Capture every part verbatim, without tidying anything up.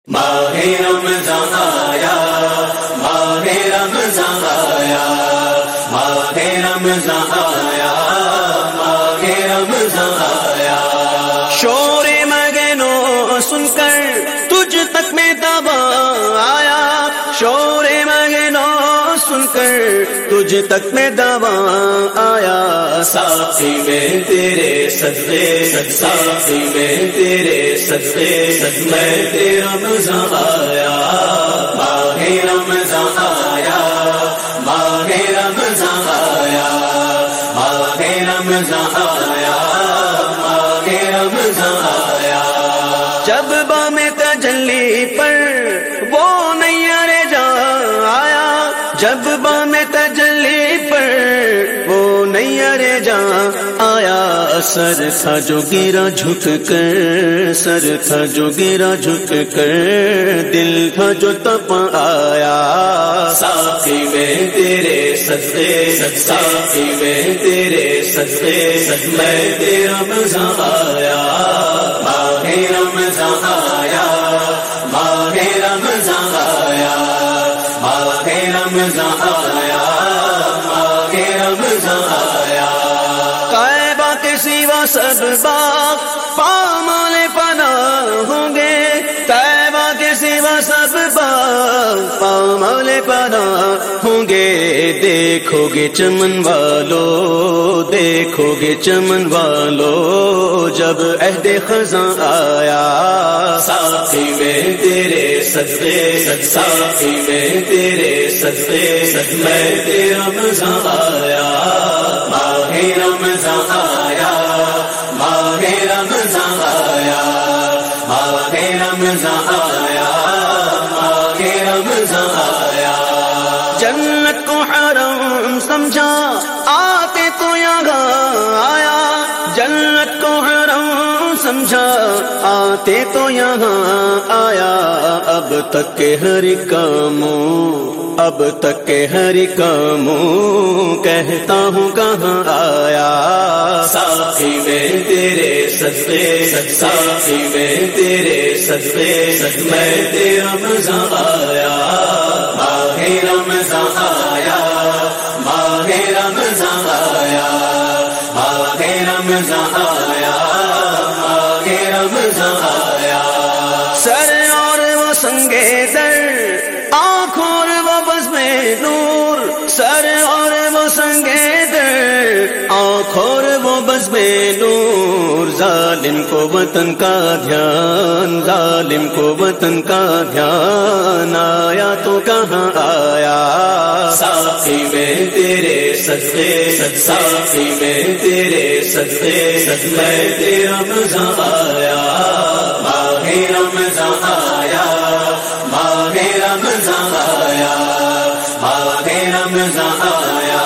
ماہ رمضان آیا، ماہ رمضان آیا، ماہ رمضان آیا، ماہ رمضان آیا۔ شور مگنو سن کر تجھ تک میں دبا آیا، شور مگنو سن کر تجھ تک میں دبا آیا۔ ساقی میں تیرے صدقے، ساقی میں تیرے صدقے، میں تیرا رمضان آیا، ماہ رمضان آیا، ماہ رمضان آیا، ماہ رمضان آیا، ماہ رمضان آیا۔ جب بام تجلی پر وہ نیر جا آیا، جب بام تجلی پر وہ نیر جا آیا۔ سر تھا جو گرا جھک کر، سر تھا جو گرا جھک کر، دل تھا جو تپ آیا۔ ساقی میں تیرے صدقے، ساقی میں تیرے صدقے، میں تیرا رمضان آیا، ماہ رمضان آیا، ماہ رمضان آیا، ماہ رمضان آیا، ماہ رمضان آیا۔ کعبہ کے سوا سب باغ پامال پناہ ہوں گے، کعبہ کے سوا سب باغ پامال پناہ ہوں گے۔ دیکھو گے چمن والو، دیکھو گے چمن والو، جب عہد خزاں آیا۔ ساقی میں تیرے صدقے، ساقی میں تیرے صدقے، میں تیرا رمضان آیا، ماہ رمضان آیا، ماہ رمضان آیا، ماہ رمضان آیا، ماہ رمضان آیا۔ جنت کو حرم سمجھا آتے تو یہاں آیا، جنت کو حرم سمجھا آتے تو یہاں آیا۔ اب تک کے ہر کاموں، اب تک کے ہر کاموں، کہتا ہوں کہاں آیا۔ ساقی میں تیرے صدقے، ساقی میں تیرے صدقے، میں تیرا رمضان آیا، ماہ رمضان آیا، ماہ رمضان آیا، ماہ رمضان آیا، ماہ رمضان آیا۔ سر اور وہ سنگے در، آنکھوں اور وہ بزم نور، سر اور وہ سنگے در، آنکھوں اور وہ بزم نور۔ ظالم کو وطن کا دھیان، ظالم کو وطن کا دھیان آیا تو کہاں آیا۔ ساقی میں تیرے صدقے، ساقی میں تیرے صدقے، میں تیرا رمضان آیا، ماہ رمضان آیا، ماہ رمضان آیا، ماہ رمضان آیا،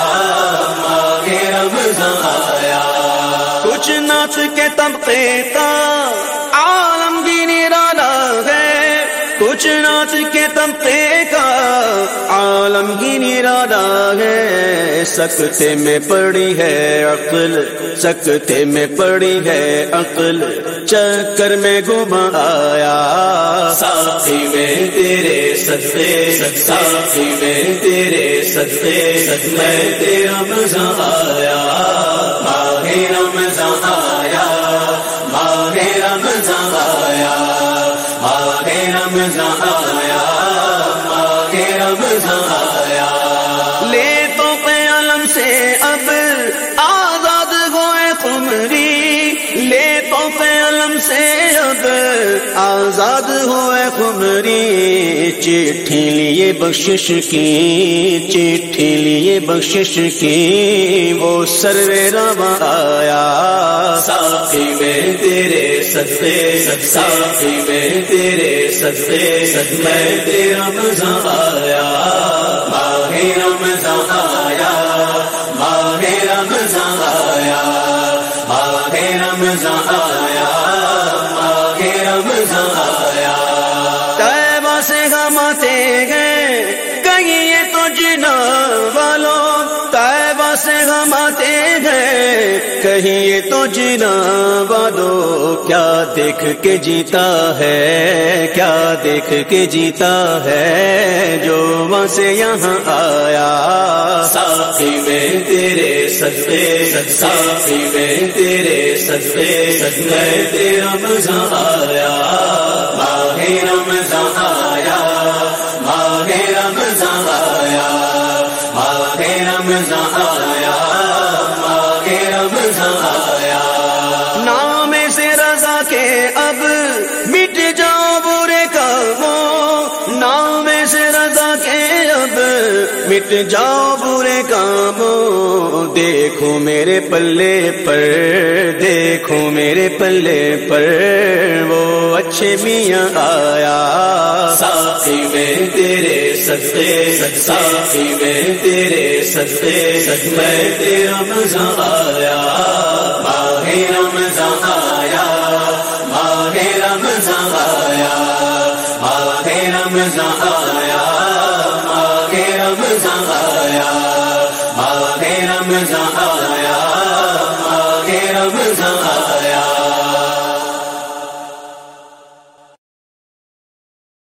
ماہ رمضان آیا۔ کچھ ناچ کے طبقے کا عالم کی نرالا ہے، کچھ ناچ کے طبقے کا عالم کی نرالا ہے۔ سکتے میں پڑی ہے عقل، سکتے میں پڑی ہے عقل، چکر میں گما آیا۔ ساقی میں تیرے صدقے، ساقی میں تیرے صدقے، میں تیرا رمضان آیا، ماہ رمضان آیا، ماہ رمضان آیا، ماہ رمضان آیا، ماہ رمضان آیا۔ لے تو قلم سے اب آزاد ہوئے قمری، لے تو قلم سے اب آزاد ہوئے قمری۔ چٹھی لیے بخشش کی، چٹھی لیے بخشش کی، وہ سروے رواں آیا۔ ساقی میں تیرے صدقے، ساقی میں تیرے صدقے، میں تیرا رمضان آیا، ماہ رمضان آیا، ماہ رمضان آیا، ماہ رمضان آیا، ماہ رمضان آیا۔ طیبہ سے ہم آتے گئے کہیں یہ تو جنا والوں، طیبہ سے ہم آتے گئے کہیے تو جینا وادو کیا دیکھ کے جیتا ہے، کیا دیکھ کے جیتا ہے جو وہاں سے یہاں آیا۔ ساقی میں تیرے صدقے، ساقی میں تیرے صدقے، میں تیرا مزہ آیا، ماہ رمضان آیا، ماہ رمضان آیا، ماہ رمضان آیا، ماہ رمضان آیا۔ نام سے رضا کے اب مٹ جاؤ برے کاموں، نام سے رضا کے اب مٹ جاؤ برے کاموں، دیکھو میرے پلے پر، دیکھو میرے پلے پر وہ اچھے میاں آیا۔ ساقی میں تیرے صدقے، ساقی میں تیرے صدقے، میں تیرا مزہ آیا، ماہ رمضان آیا، ماہ رمضان آیا، ماہ رمضان آیا، ماہ رمضان آیا، ماہ رمضان آیا، ماہ رمضان آیا۔